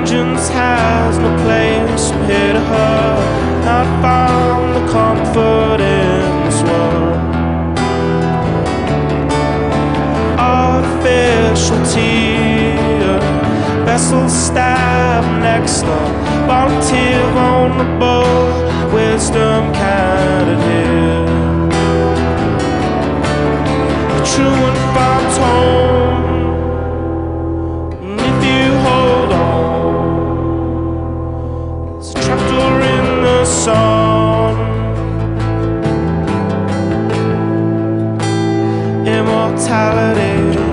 Vengeance has no place from here to her. Not found the comfort in this world. Artificial tear, vessels stabbed next up. Volunteer vulnerable, wisdom can't adhere. The truant finds home, and if you hold on, there's a trapdoor in the sun. Immortality.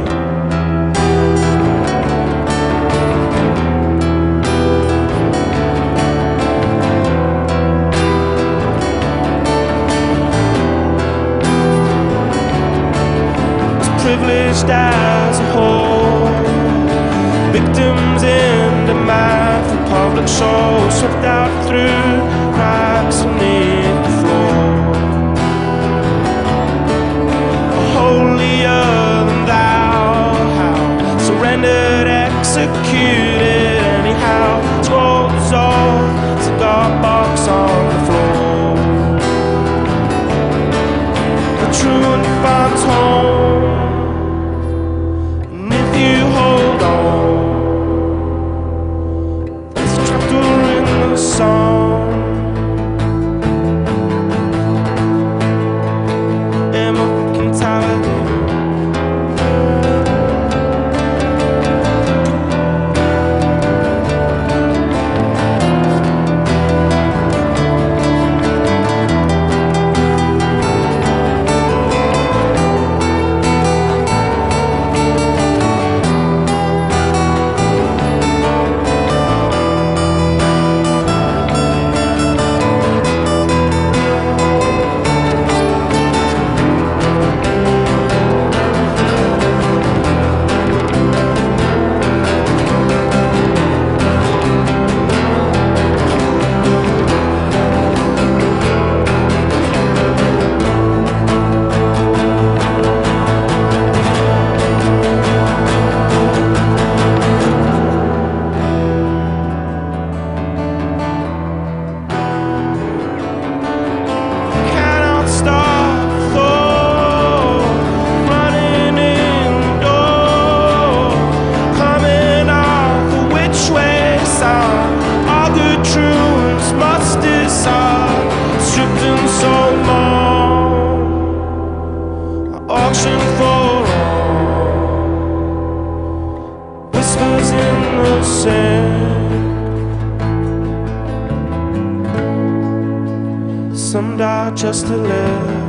Privileged as a whole, victims in demand for public show, swept out through cracks beneath the floor. Holier than thou, how surrendered, executed anyhow. Scrolls off, cigar box on the floor. The truant finds home. You hold on, there's a trapdoor in the song. Immortality. Auction for all, whispers in the sand. Some die just to live.